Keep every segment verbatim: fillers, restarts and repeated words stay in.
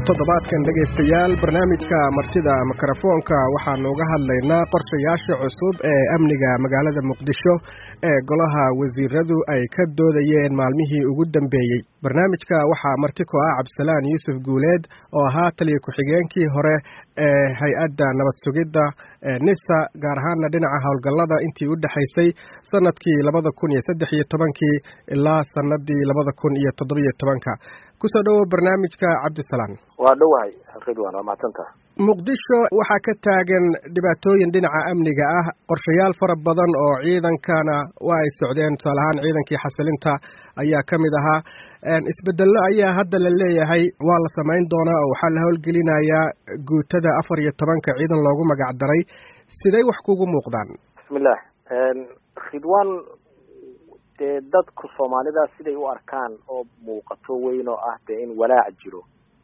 toddobaadkan dhegaystayaal barnaamijka martida mikrofoonka waxaanu uga hadlaynaa qorshayaasha cusub ee amniga magaalada muqdisho ee golaha wasiiradu ay ka doodayeen maalmihii ugu dambeeyey. barnaamijka waxaa marti ku ah Cabdisalaan Yuusuf Guuleed oo ahaa taliye ku-xigeenkii hore ee hay-adda nabad sugidda NISA gaar ahaana dhinaca howlgallada intii u dhaxaysay sanadkii labada kun iyo saddex iyo tobankii ilaa sanadii labada kun iyo toddoba iyo tobanka. kusoo dhawow barnaamijka Cabdisalaan. waa dhawahay Ridwaan, waa mahadsantahay. muqdisho waxaa ka taagan dhibaatooyin dhinaca amniga ah, qorshayaal fara badan oo ciidankana waa ay socdeen. tusaale ahaan ciidankii xasilinta ayaa ka mid ahaa. isbedello ayaa hadda la leeyahay waa la samayn doonaa oo waxaa la howlgelinayaa guutada afar iyo tobanka ciidan loogu magac daray. siday wax kugu muuqdaan? bismillah. Ridwaan, dee dadku Soomaalida siday u arkaan oo muuqato weyn oo ah dee in walaac jiro,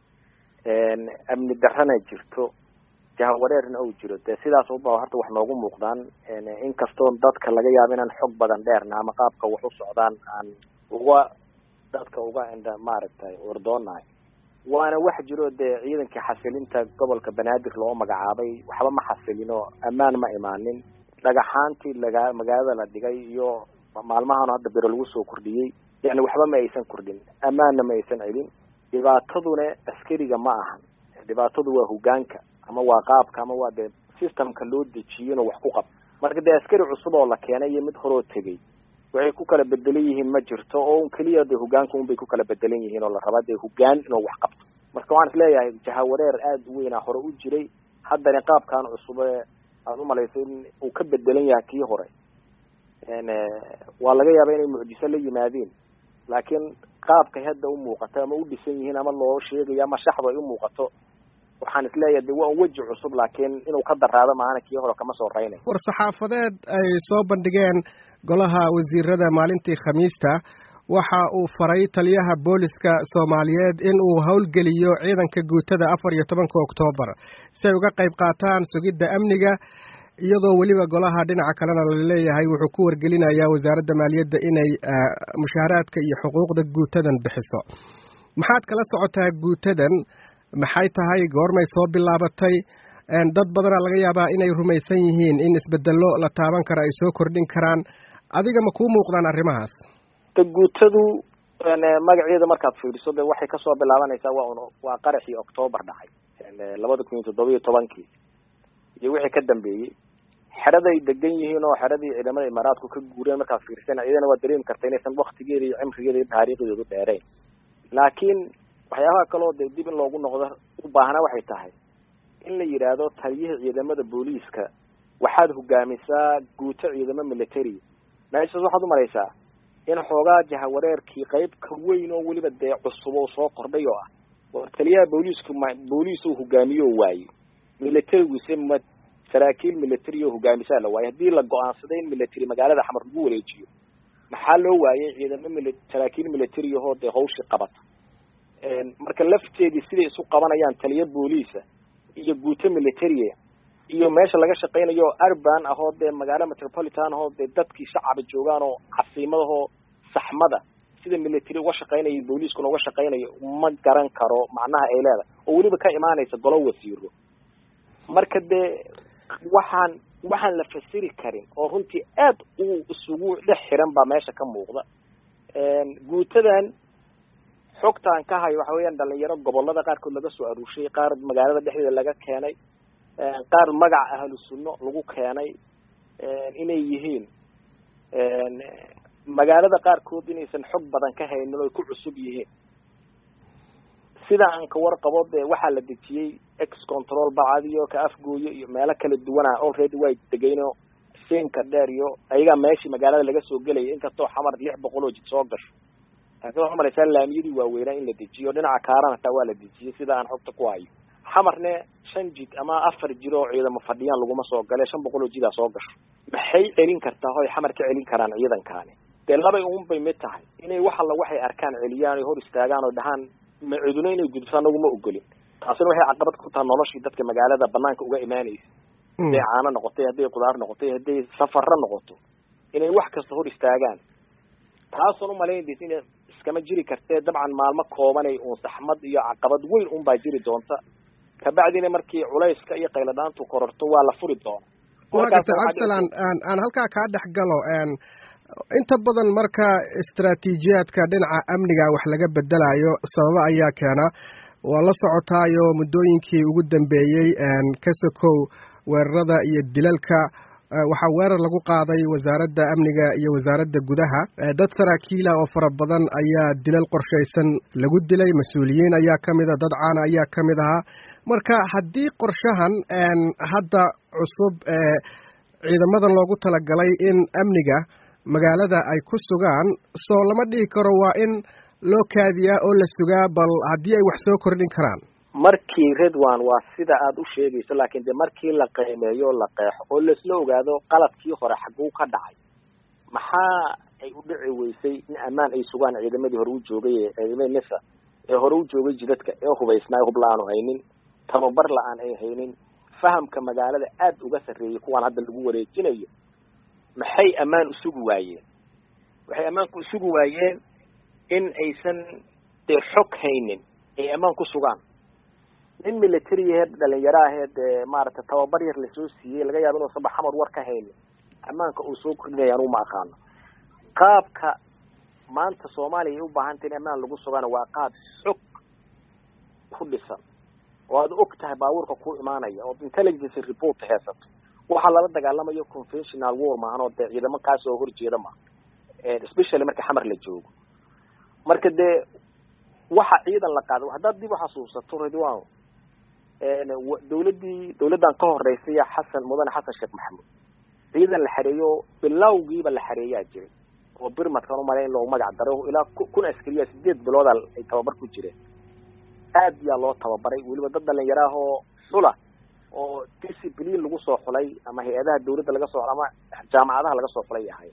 amni darrana jirto, jahawareerna uu jiro, dee sidaas u baa horta wax noogu muuqdaan. inkastoo dadka laga yaabo inaan xog badan dheerna ama qaabka wax u socdaan aan uga dadka uga indha maaragtay ordoonahay, waana wax jiro. dee ciidankii xasilinta gobolka Banaadir loo magacaabay waxba ma xasilino, ammaan ma imaanin. dhagaxaantii laga magaalada la dhigay iyo maalmahan hadda biro lagu soo kordhiyey, yani waxba ma aysan kordhin, ammaanna ma aysan celin. dhibaataduna askariga ma ahan, dhibaatadu waa hogaanka ama waa qaabka ama waa dee systemka loo dejiyo inuu wax ku qab. marka dee askari cusub oo la keenay iyo mid horoo tegey waxay ku kala bedelan yihiin ma jirto, oo keliya dee hogaanka un bay ku kala bedelan yihiin oo la rabaa dee hogaan inuu wax qabto. marka waxaan is leeyahay jahawareer aad u weynaa hore u jiray, haddana qaabkan cusub aan u malaysay in uu ka bedelan yahay kii hore. waa laga yaabaa inay mucjiso la yimaadeen, laakiin qaabkay hadda u muuqato ama u dhisan yihiin ama loo sheegayo ama shaxdu ay u muuqato, waxaan is leeyahay dee waa weji cusub, laakiin inuu ka daraado maahana kii hore kama soo raynay. war saxaafadeed ay soo bandhigeen golaha wasiirada maalintii Khamiista waxa uu faray taliyaha booliska Soomaaliyeed in uu howlgeliyo ciidanka guutada afar iyo tobanka Oktoobar si ay uga qayb qaataan sugidda amniga, iyadoo weliba golaha dhinaca kalena la leeyahay wuxuu ku wargelinayaa wasaaradda maaliyadda inay mushaaraadka iyo xuquuqda guutadan bixiso. maxaad kala socotaa guutadan? maxay tahay? goormay soo bilaabatay? dad badanaa laga yaabaa inay rumaysan yihiin in isbedello la taaban kara ay soo kordhin karaan. adiga ma kuu muuqdaan arrimahaas? guutadu magaceeda markaad fiiriso de waxay kasoo bilaabanaysaa waa un waa qaraxii Oktoobar dhacay labada kun iyo toddoba iyo tobankii iyo wixii ka dambeeyey. xeraday degan yihiin oo xeradii ciidamada Imaaraadku ka guureen, markaad fiirsana iyadana waa dareemi karta inaysan waqtigeeda iyo cimrigeeda iyo taariikhdeedu dheerayn. laakiin waxyaabaha kaloo de dib in loogu noqdo u baahna waxay tahay in la yidhaahdo taliyihii ciidamada booliiska waxaad hogaamisaa guuto ciidamo military. meeshaas waxaad u maraysaa in xoogaa jahawareerkii qayb ka weyn oo weliba dee cusub oo soo kordhay oo ah war taliyaha booliisku booliis uu hogaamiyo waaye, military ma saraakiil military oo hogaamisaa la waaye. haddii la go-aansaday in military magaalada xamar lagu wareejiyo, maxaa loo waayay ciidamo mili saraakiil military ahoo dee hawshii qabata? marka lafteedii siday isu qabanayaan taliya booliisa iyo guuto military iyo meesha laga shaqaynayo urban ahoo dee magaalo metropolitan ahoo dee dadkii shacaba joogaan oo casiimadahoo saxmada sida military uga shaqaynayo booliiskuna uga shaqaynayo ma garan karo macnaha ay leedahay, oo weliba ka imaanaysa golo wasiiro. marka dee waxaan waxaan la fasiri karin oo runtii aad u isugu dhex xiran baa meesha ka muuqda. guutadan xogtaan ka hayo waxa weeyaan dhalinyaro gobolada qaarkood laga soo aruushay, qaar magaalada dhexdeeda laga keenay, qaar magaca ahlu sunno lagu keenay inay yihiin magaalada qaarkood inaysan xog badan ka haynin oo ku cusub yihiin. sida aan ka warqabo dee waxaa la dejiyey ex control bacadiyo ka afgooyo iyo meelo kala duwana already way degayno siinka dheer iyo ayaga meeshii magaalada laga soo gelaya, inkastoo xamar lix boqol oo jid soo gasho. laakiin waxaa malaysaa laamiyadii waaweynaa in la dejiyo, dhinaca kaarana taa waa la dejiyey sida aan xogta ku hayo. xamarne shan jid ama afar jid oo ciidamo fadhiyaan laguma soo gale, shan boqol oo jidaa soo gasho. maxay celin kartaa hoy xamar ka celin karaan ciidankaani? dee labay uun bay mid tahay inay wax alla waxay arkaan celiyaan oo hor istaagaan oo dhahaan ma ciduna inay gudubto anagu ma ogolin. taasina waxay caqabad ku tahay noloshii dadka magaalada banaanka uga imaanaysa. hadday caano noqotay, hadday qudaar noqotay, hadday safarro noqoto, inay wax kasta hor istaagaan. taasoo u malaynaysa inay iskama jiri kartee dabcan maalmo koobanay uun saxmad iyo caqabad weyn un baa jiri doonta kabacdina markii culayska iyo qayladhaantu kororto waa la furi doona waa garta cabdisalaan aan aan halkaa kaa dhex galo inta badan marka istaraatiijiyaadka dhinaca amniga wax laga bedelayo sababo ayaa keena waa la socotaayo muddooyinkii ugu dambeeyey ka sokow weerarada iyo dilalka waxaa weerar lagu qaaday wasaaradda amniga iyo wasaaradda gudaha dad saraakiila oo fara badan ayaa dilal qorshaysan lagu dilay mas-uuliyiin ayaa ka mid a dad caana ayaa ka mid ahaa marka haddii qorshahan hadda cusub ee ciidamadan loogu talagalay in amniga magaalada ay ku sugaan soo lama dhihi karo waa in loo kaadiyaa oo la sugaa bal haddii ay wax soo kordhin karaan markii redwan waa sida aada u sheegayso laakiin de markii la qiimeeyo la qeexo oo laisla ogaado qaladkii hore xagguu ka dhacay maxaa ay u dhici weysay in ammaan ay sugaan ciidamadii hore u joogay ee ciidamada nisa ee hore u joogay jidadka ee hubaysnaay hub la-aanu haynin tababar la-aan ay haynin fahamka magaalada aada uga sarreeyay kuwaan hadda lagu wareejinayo maxay ammaan usugi waayeen waxay ammaanku usugi waayeen in aysan dee xog haynin ay ammaan ku sugaan nin military aheed dhalinyaro aheed maaragtay tababar yar lasoo siiyey laga yaabo inuusan baxamar war ka haynin ammaanka uu soo kordhinaya anugu ma aqaano qaabka maanta soomaaliya ay u baahantay in ammaan lagu sugaana waa qaab xog ku dhisan oo aad og tahay baabuurka ku imaanaya oo intelligence report haysato waxaa lala dagaalamayo conventional war maahan oo dee ciidamo kaasoo horjeeda maaha especially marka xamar la joogo marka dee waxa ciidan la qaado haddaad dib u xasuusato ridwan dawladdii dawladdan ka horeysay xasan mudane xasan sheekh maxamuud ciidan la xareeyo bilowgiiba la xareeyaa jiray oo birmadkan umalayn loogu magac daro ilaa kun askariya sideed bilooda ay tababar ku jireen aad yaa loo tababaray weliba dad dhalinyaro ah oo xula oo discipline lagu soo xulay ama hay-adaha dawladda laga soo ama jaamacadaha laga soo xulay ahay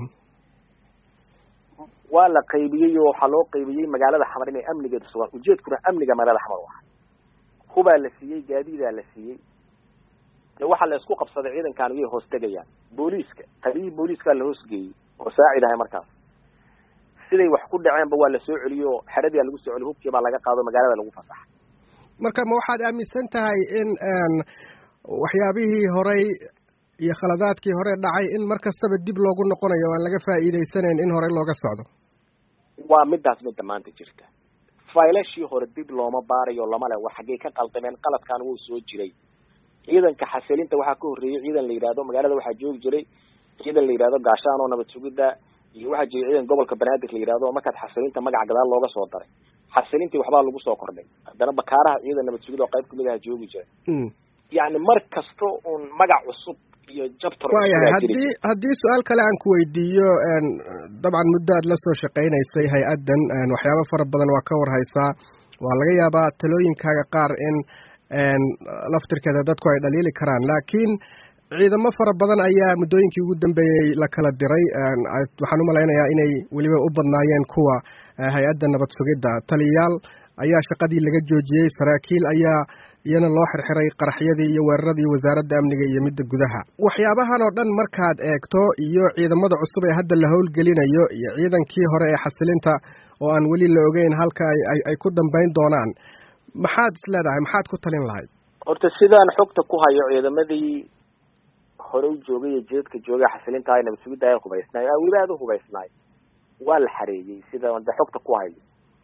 waa la qaybiyey oo waxaa loo qaybiyey magaalada xamar inay amnigeeda sugaan ujeedkuna amniga magaalada xamar u ahay hubaa la siiyey gaadiidaa la siiyey de waxaa la isku qabsaday ciidankan way hoos tegayaan booliiska taliyii booliiskaa la hoosgeeyey oo saacid ahay markaas siday wax ku dhaceenba waa la soo celiyo oo xeradia lagu soo celiyo hubkii baa laga qaado magaalada lagu fasaxay marka ma waxaad aaminsan tahay in waxyaabihii horey iyo khaladaadkii hore dhacay in mar kastaba dib loogu noqonayo aan laga faa'iidaysanayn in hore looga socdo waa midaas midda maanta jirta faylashii hore dib looma baarayo lama le wax xaggay ka qaldameen qaladkan wuu soo jiray ciidanka xasilinta waxaa ka horreeyey ciidan la yidhaahdo magaalada waxaa joogi jiray ciidan la yidhahdo gaashaan oo nabad sugidda iyo waxaa jiray ciidan gobolka banaadir la yidhahdo markaad xasilinta magaca gadaal looga soo daray xasilintii waxbaa lagu soo kordhay haddana bakaaraha ciidan nabad sugid oo qayb kamid aha joogi jiray yacni mar kasta uun magac cusub iyo jabtar waayahay haddii haddii su-aal kale aan ku weydiiyo dabcan muddo aad la soo shaqaynaysay hay-addan waxyaabo fara badan waa ka warhaysaa waa laga yaabaa talooyinkaaga qaar in laftirkeeda dadku ay dhaliili karaan laakiin ciidamo fara badan ayaa muddooyinkii ugu dambeeyey la kala diray waxaan u malaynayaa inay weliba u badnaayeen kuwa hay-adda nabad sugidda taliyayaal ayaa shaqadii laga joojiyey saraakiil ayaa iyana loo xirxiray qaraxyadii iyo weeraradii wasaaradda amniga iyo midda gudaha waxyaabahan oo dhan markaad eegto iyo ciidamada cusub ee hadda la howlgelinayo iyo ciidankii hore ee xasilinta oo aan weli la ogeyn halka ay ay ku dambayn doonaan maxaad is leedahay maxaad ku talin lahayd horta sidaan xogta ku hayo ciidamadii hore u joogay iyo jeedka joogay xasilinta ay nabad sugidda ay hubaysnaay weliba aada u hubaysnaay waa la xareeyey sida wada xogta ku hayo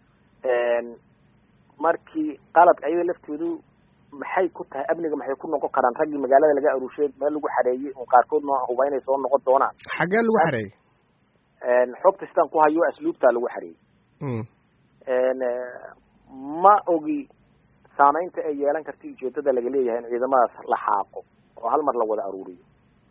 markii qaladka ayada laftoodu maxay ku tahay amniga maxay ku noqon karaan raggii magaalada laga aruushay meel lagu xareeyey oo qaarkoodna huba inay soo noqon doonaan xaggee lagu xareeyey xogta sidaan ku hayo asluubtaa lagu xareeyey ma ogi saamaynta ay yeelan karta ujeedada laga leeyahay in ciidamadaas la xaaqo oo hal mar la wada aruuriyo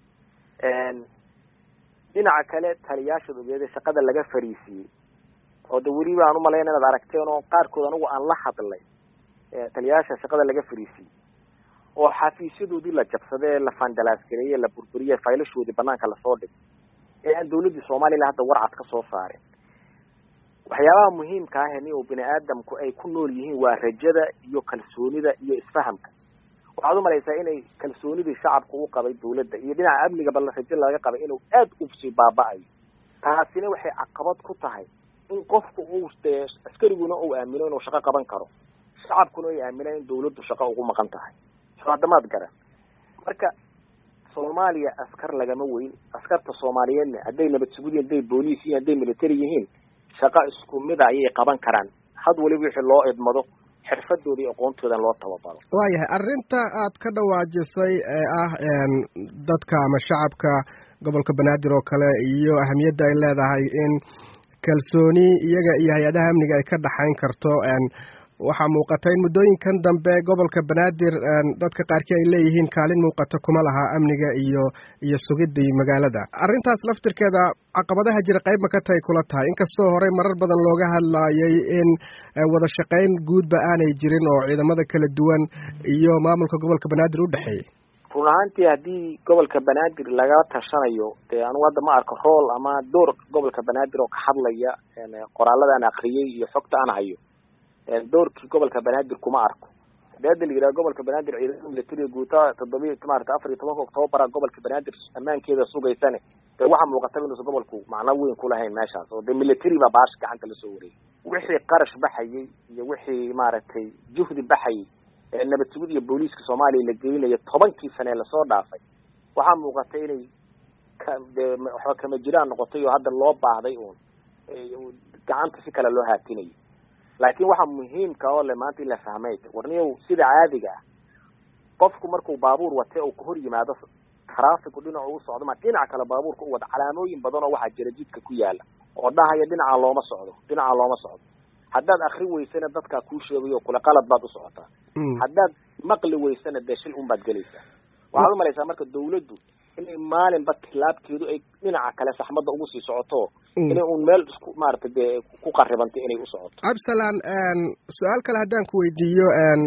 dhinaca kale taliyaasha ogeeda shaqada laga fariisiyey oo de weliba aan umalayna inaad aragteen oo qaarkood anigu aan la hadlay taliyaasha shaqada laga fariisiyey oo xafiisyadoodii la jabsadee la fandalaasgareeye la burburiye faylashoodii banaanka lasoo dhigay ee aan dawladdii soomaliya hadda warcad ka soo saareen waxyaabaha muhiimka ah ni oo bini aadamku ay ku nool yihiin waa rajada iyo kalsoonida iyo isfahamka waxaad umalaysaa inay kalsoonidii shacabka u qabay dawladda iyo dhinaca amniga bal rajo laga qabay inuu aada usii baaba-ayo taasina waxay caqabad ku tahay in qofku uu dee askariguna uu aamino inuu shaqo qaban karo, shacabkuna ay aaminaan in dawladdu shaqo ugu maqan tahay. soo hadamaad garan marka Soomaaliya askar lagama weyn, askarta Soomaaliyeedna hadday nabad sugideen, hadday booliis iyo hadday military yihiin shaqo isku mid ah ayay qaban karaan had waliba wixii loo idmado xirfadooda iyo aqoontooda loo tababaro. waayahay arrinta aad ka dhawaajisay ee ah dadka ama shacabka gobolka Banaadir oo kale iyo ahamiyadda ay leedahay in kalsooni iyaga iyo hay'adaha amniga ay ka dhaxayn karto, waxaa muuqata in muddooyinkan dambe gobolka Banaadir dadka qaarkii ay leeyihiin kaalin muuqata kuma laha amniga iyo iyo sugidda magaalada. arrintaas laftirkeeda caqabadaha jira qayb ma ka tahay kula tahay, inkastoo horey marar badan looga hadlayay in wada shaqayn guudba aanay jirin oo ciidamada kala duwan iyo maamulka gobolka Banaadir u dhaxeeyay. run ahaantii haddii gobolka Banaadir laga tashanayo dee anigu hadda ma arko rool ama door gobolka Banaadir oo ka hadlaya qoraalada aan akhriyay iyo xogta aan hayo. doorkii gobolka Banaadir kuma arko. hadda la yiraahdo gobolka Banaadir ciidamada military guuta toddoba maarta afar iyo toban Oktoobar gobolka Banaadir ammaankeeda sugaysane ee waxa muuqata inuu gobolku macna weyn ku lahayn meeshaas oo de military ba baash gacanta la soo wareeyay. wixii qarash baxayay iyo wixii maaragtay juhdi baxayay ee nabad sugid iyo booliiska Soomaaliya la geeyay tobankii sano la soo dhaafay waxa muuqata inay waxa kama jiraan noqotay oo hadda loo baahday oo gacanta si kale loo haatinay. laakiin waxa muhiim ka oo le maanta la fahmay warniyow sida caadiga qofku markuu baabuur watay oo ku hor yimaado traffic dhinaca uu socdo ma dhinaca kale baabuurka uu wada calaamooyin badan oo waxa jira jidka ku yaala oo dhahaya dhinaca looma socdo dhinaca looma socdo. haddaad akhri weysana dadka ku sheegayo kula qalad baad u socotaa, haddaad maqli weysana dashil un baad galaysaa. waxaad u malaysaa marka dawladdu inay maalinba tilaabteedu ay dhinaca kale saxmadda ugu sii socoto inay uun meel isku maaragtay dee ku qarribantay inay u socoto. Absalan su-aal kale haddaan ku weydiiyo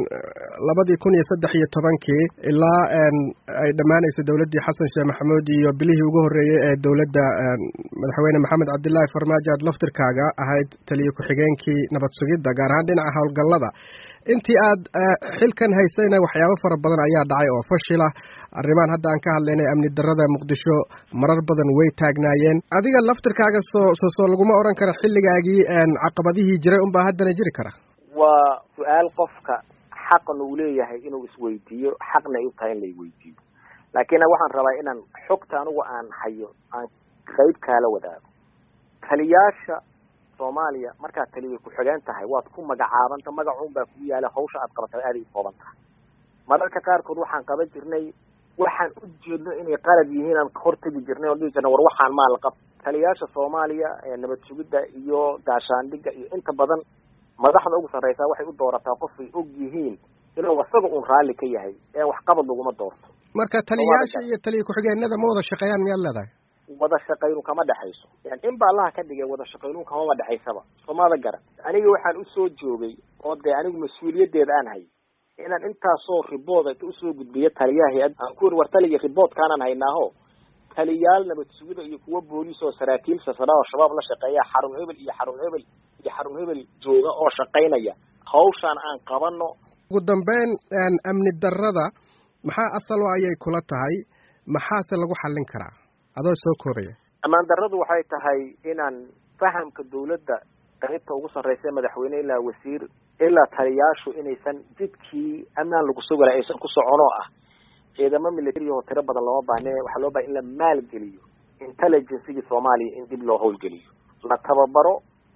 labadii kun iyo saddex iyo tobankii ilaa ay dhammaanaysa dawladdii xasan sheekh maxamuud iyo bilihii ugu horreeyey ee dawladda madaxweyne maxamed cabdillaahi farmaajo aad laftirkaaga ahayd taliye ku-xigeenkii nabad sugidda gaar ahaan dhinaca howlgallada. intii aad xilkan haysayna waxyaabo fara badan ayaa dhacay oo fashila. arrimaan hadda aan ka hadlaynay amni darrada Muqdisho marar badan way taagnaayeen. adiga laftirkaaga soo soo laguma oran kara xilligaagii caqabadihii jiray un baa haddana jiri kara. waa su'aal qofka xaqna uu leeyahay inuu isweydiiyo, xaqna ay u tahay in la weydiiyo. laakiin waxaan rabaa inaan xogta anigu aan hayo aan qayb kala wadaago. taliyaasha Soomaaliya marka taliye ku xigeen tahay waad ku magacaabanta magacuun baa ku yaala hawsha aad qabatay aad ay kooban tahay. mararka qaarkood waxaan qaban jirnay waxaan u jeedno inay qalad yihiin aan hortagi jirnay oo dhigana war waxaan maal qab. taliyaasha Soomaaliya ee nabad sugidda iyo gaashaandhigga iyo inta badan madaxda ugu sareysa waxay u doorataa qof ay og yihiin inuu wasaga uu raali ka yahay ee wax qabad laguma doorto. marka taliyaasha iyo taliye ku xigeenada ma wada shaqeeyaan miyaad leedahay? wada shaqeynu kama dhaxayso. yani in baa Allah ka dhigay wada shaqeynu kama dhaxaysaba. Soomaalida garan aniga waxaan u soo joogay oo de anigu mas'uuliyadeeda aan hay inaan inta soo ribooda u soo gudbiyo taliyaha aan ku war taliye ribood kaanaan haynaaho taliyaal nabad sugida iyo kuwa booliis oo saraakiil sasara oo shabaab la shaqeeya xarun hebel iyo xarun hebel iyo xarun hebel jooga oo shaqeynaya hawshan aan qabano. ugu dambeyn amni darrada maxaa asal u ayay kula tahay, maxaase lagu xallin karaa adoo soo koobaya? amaan darradu waxay tahay inaan fahamka dawladda qaybta ugu sarreysa madaxweyne ilaa wasiir ilaa taliyaashu inaysan jidkii ammaan lagu soo galay aysan ku socono ah ciidamo military oo tiro badan loo baahnay. waxaa loo baahan in la maalgeliyo intelligence-ga Soomaaliya in dib loo howlgeliyo, la tababaro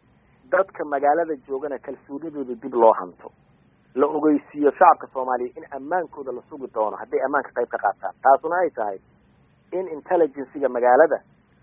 dadka magaalada joogana kalsoonidooda dib loo hanto, la ogeysiiyo shacabka Soomaaliya in ammaankooda la sugi doono hadday ammaanka qayb ka qaataan. taasuna ay tahay in intelligence-ga magaalada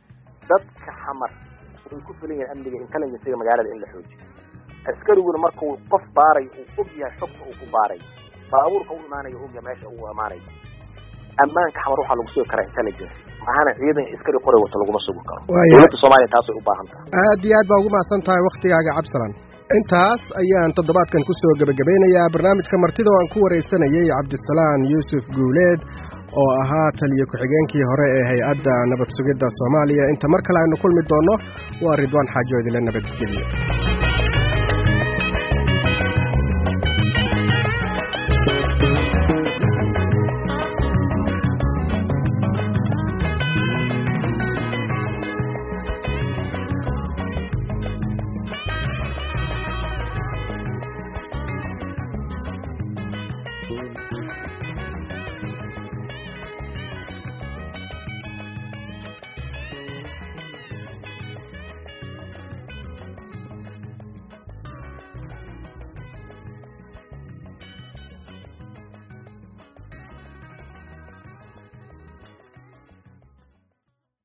dadka xamar ay ku filan yihiin amniga intelligence-ga magaalada in la xoojiyo. askariguna markuu qof baaray uu og yahay xogta uu ku baaray baabuurka uu imaanayo og yahay meesha uu imaanayo ammaanka xamar waxaa lagu sugi karaa intelligence mahana ciidan askari qoray wato laguma sugi karo. dowladda Soomaaliya taas ay u baahan tahay. aad iyo aad baa ugu mahadsan tahay waqtigaaga Cabsalan. intaas ayaan toddobaadkan ku soo gabagabeynayaa barnaamijka martida oo aan ku wareysanayay Cabdisalaan Yuusuf Guuleed oo ahaa taliye ku-xigeenkii hore ee hay'adda nabad sugidda Soomaaliya. inta mar kale aynu kulmi doono waa Ridwaan Xaajo idin la nabadgeliyo.